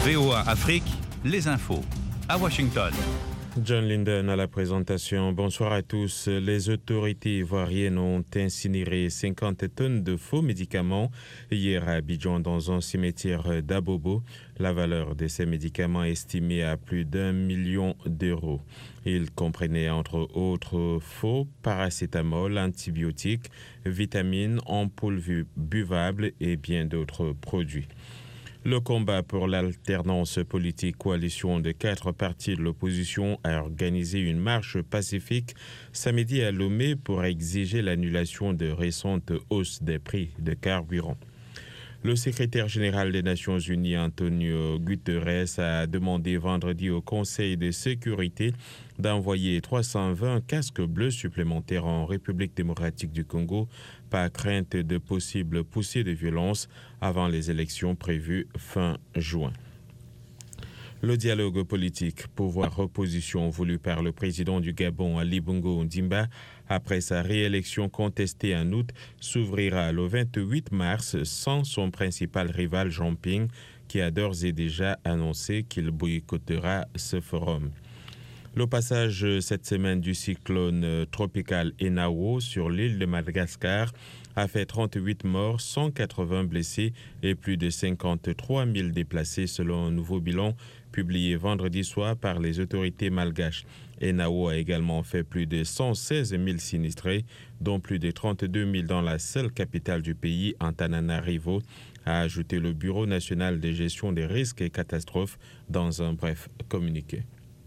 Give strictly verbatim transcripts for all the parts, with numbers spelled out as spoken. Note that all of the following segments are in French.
V O A Afrique, les infos. À Washington. John Linden à la présentation. Bonsoir à tous. Les autorités ivoiriennes ont incinéré cinquante tonnes de faux médicaments hier à Abidjan dans un cimetière d'Abobo. La valeur de ces médicaments est estimée à plus d'un million d'euros. Ils comprenaient entre autres faux paracétamol, antibiotiques, vitamines, ampoules buvables et bien d'autres produits. Le combat pour l'alternance politique, coalition de quatre partis de l'opposition, a organisé une marche pacifique samedi à Lomé pour exiger l'annulation de récentes hausses des prix de carburant. Le secrétaire général des Nations Unies, Antonio Guterres, a demandé vendredi au Conseil de sécurité d'envoyer trois cent vingt casques bleus supplémentaires en République démocratique du Congo par crainte de possibles poussées de violence avant les élections prévues fin juin. Le dialogue politique, pouvoir-opposition voulu par le président du Gabon, Ali Bongo Ondimba, après sa réélection contestée en août, s'ouvrira le vingt-huit mars sans son principal rival Jean Ping, qui a d'ores et déjà annoncé qu'il boycottera ce forum. Le passage cette semaine du cyclone tropical Enawo sur l'île de Madagascar a fait trente-huit morts, cent quatre-vingts blessés et plus de cinquante-trois mille déplacés selon un nouveau bilan publié vendredi soir par les autorités malgaches. Enawo a également fait plus de cent seize mille sinistrés, dont plus de trente-deux mille dans la seule capitale du pays, Antananarivo, a ajouté le Bureau national de gestion des risques et catastrophes dans un bref communiqué.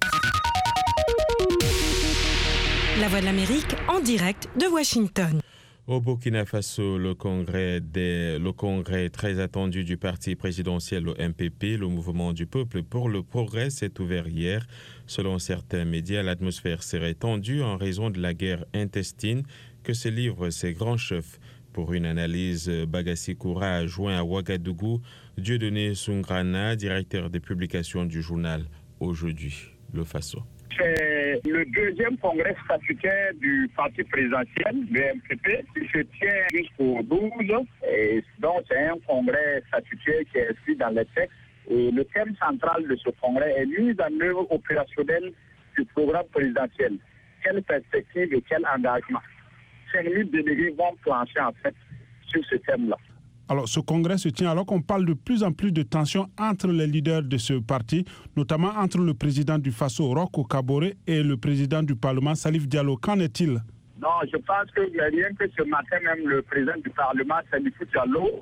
La Voix de l'Amérique en direct de Washington. Au Burkina Faso, le congrès, des, le congrès très attendu du parti présidentiel, le M P P, le Mouvement du Peuple pour le Progrès, s'est ouvert hier. Selon certains médias, l'atmosphère serait tendue en raison de la guerre intestine que se livrent ces grands chefs. Pour une analyse, Bagassi Koura a joint à Ouagadougou Dieudonné Sungrana, directeur des publications du journal Aujourd'hui, Le Faso. C'est le deuxième congrès statutaire du parti présidentiel, le M P P, qui se tient jusqu'au douze. Et donc, c'est un congrès statutaire qui est inscrit dans les textes. Et le thème central de ce congrès est mise en œuvre opérationnelle du programme présidentiel. Quelle perspective et quel engagement? Cinq mille délégués vont plancher en fait sur ce thème-là. Alors, ce congrès se tient alors qu'on parle de plus en plus de tensions entre les leaders de ce parti, notamment entre le président du Faso, Roch Kaboré, et le président du Parlement, Salif Diallo. Qu'en est-il? Non, je pense que rien que ce matin, même le président du Parlement, Salif Diallo,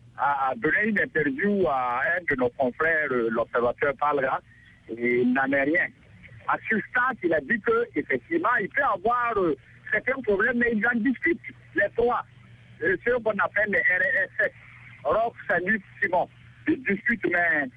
a donné une interview à un de nos confrères, l'observateur Palga, et il n'en est rien. À ce stade, il a dit qu'effectivement, il peut y avoir euh, certains problèmes, mais ils en discutent, les trois. Ce qu'on appelle les R S S, Roch, Salif, Simon. Ils discutent, mais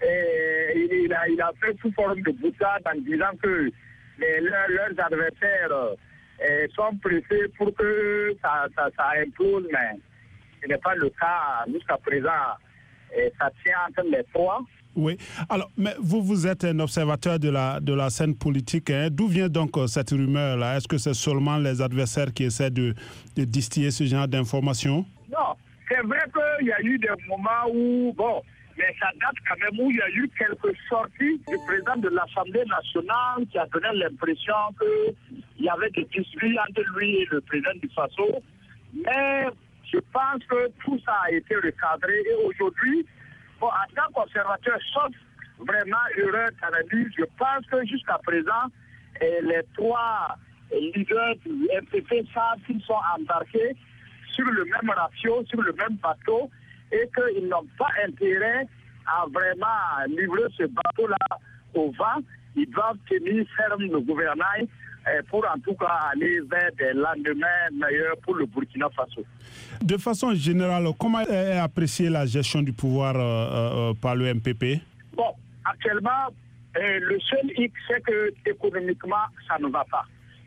et, il, a, il a fait sous forme de boutade en disant que les, leurs, leurs adversaires euh, sont pressés pour que ça, ça, ça implose, mais ce n'est pas le cas jusqu'à présent. Et ça tient entre les trois. Oui. Alors, mais vous, vous êtes un observateur de la, de la scène politique. Hein. D'où vient donc euh, cette rumeur-là? Est-ce que c'est seulement les adversaires qui essaient de, de distiller ce genre d'informations? Non. C'est vrai qu'il y a eu des moments où, bon, mais ça date quand même où il y a eu quelques sorties du président de l'Assemblée nationale qui a donné l'impression qu'il y avait des disputes entre lui et le président du Faso. Mais je pense que tout ça a été recadré et aujourd'hui, bon, en tant qu'observateur, sauf vraiment erreur d'analyse, je pense que jusqu'à présent, eh, les trois leaders du M P P savent qu'ils sont embarqués sur le même ratio, sur le même bateau, et qu'ils n'ont pas intérêt à vraiment livrer ce bateau-là au vent. Ils doivent tenir ferme le gouvernail eh, pour en tout cas aller vers des lendemains meilleurs pour le Burkina Faso. De façon générale, comment est appréciée la gestion du pouvoir euh, euh, par le M P P? Bon, actuellement, euh, le seul hic, c'est que économiquement, ça ne va pas.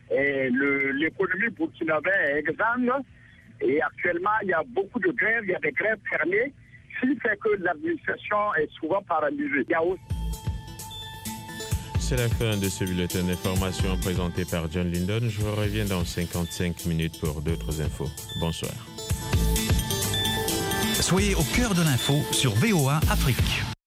Et le, l'économie burkinabé est exsangue et actuellement, il y a beaucoup de grèves, il y a des grèves fermées, ce qui fait que l'administration est souvent paralysée. Il y a aussi... C'est la fin de ce bulletin d'information présenté par John Linden. Je vous reviens dans cinquante-cinq minutes pour d'autres infos. Bonsoir. Soyez au cœur de l'info sur V O A Afrique.